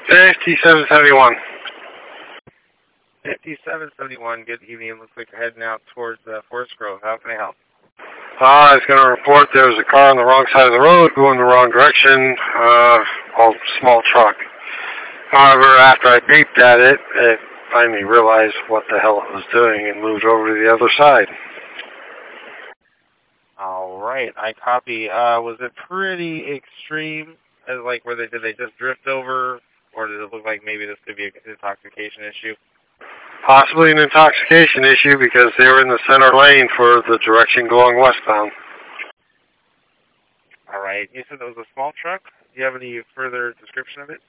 5771. 5771, good evening. Looks like you're heading out towards Forest Grove. How can I help? I was going to report there was a car on the wrong side of the road going the wrong direction, a small truck. However, after I beeped at it, it finally realized what the hell it was doing and moved over to the other side. All right, I copy. Was it pretty extreme? Like, did they just drift over, or did it look like maybe this could be an intoxication issue? Possibly an intoxication issue because they were in the center lane for the direction going westbound. All right. You said it was a small truck? Do you have any further description of it?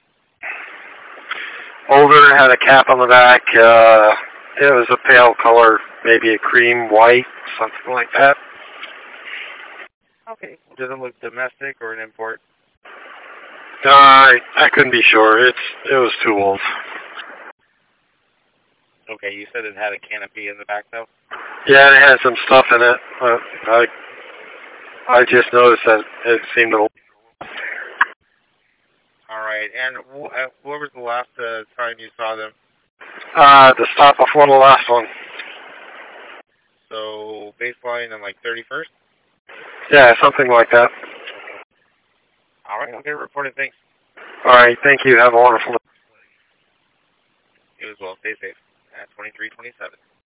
Older, had a cap on the back. It was a pale color, maybe a cream, white, something like that. Okay. Does it look domestic or an import? I couldn't be sure. It was too old. Okay, you said it had a canopy in the back, though? Yeah, it had some stuff in it. I just noticed that it seemed old. All right, and what was the last time you saw them? The stop before the last one. So, baseline and like 31st? Yeah, something like that. All right, I'll get it reported. Thanks. All right, thank you. Have a wonderful day. You as well. Stay safe. At 2327.